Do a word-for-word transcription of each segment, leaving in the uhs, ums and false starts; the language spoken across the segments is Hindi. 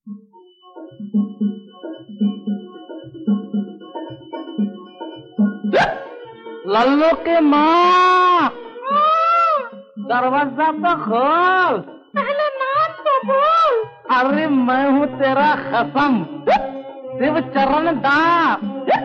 लल्लू की माँ, दरवाजा तो खोल। पहले नाम तो बोल। अरे मैं हूँ तेरा खसम, शिव चरण दास।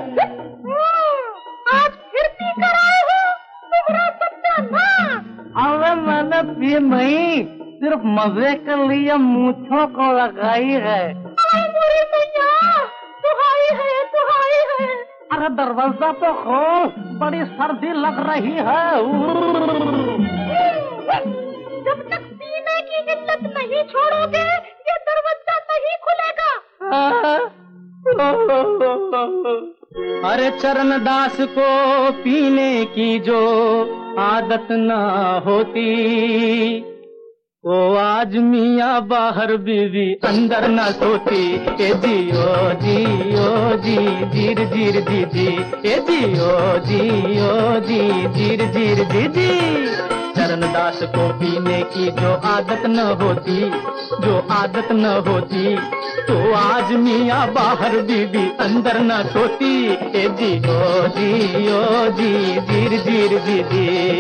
आज फिर पी कर आए हो तुम्हारा सत्यानाश। अरे मैंने पी नहीं, सिर्फ मजे के लिए मूंछों को लगाई है। मेरी मैया, दुहाई है दुहाई है। अरे दरवाजा तो खोल, बड़ी सर्दी लग रही है। जब तक पीने की इज्जत नहीं छोड़ोगे ये दरवाजा नहीं खुलेगा। अरे चरणदास को पीने की जो आदत ना होती, वो आज मियाँ बाहर बीवी अंदर न सोती। ए जी ओ जी ओ जी जीर जीर जी जी, ए जी ओ जी ओ जी जीर जीर जी जी। चरणदास को पीने की जो आदत न होती, जो आदत न होती, तो आज मियाँ बाहर बीवी अंदर न सोती। ए जी ओ जी ओ जी जीर जीर जी जी।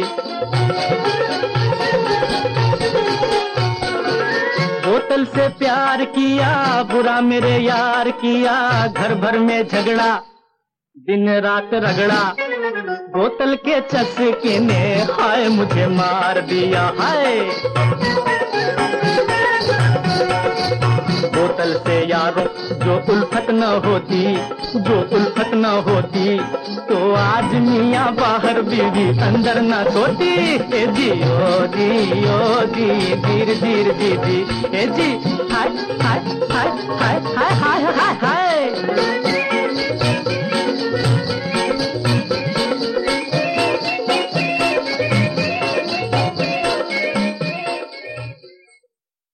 बोतल से प्यार किया, बुरा मेरे यार किया, घर भर में झगड़ा, दिन रात रगड़ा। बोतल के चस्के ने हाय मुझे मार दिया हाय। बोतल से यारों जो उल्फत न होती, जो उल्फत न होती, तो आज मियाँ बाहर बीवी अंदर न सोती। ए जी ओ जी ओ जी धीर धीर जी जी, ए जी हाय हाय हाय हाय हाय हाय हाय हाय।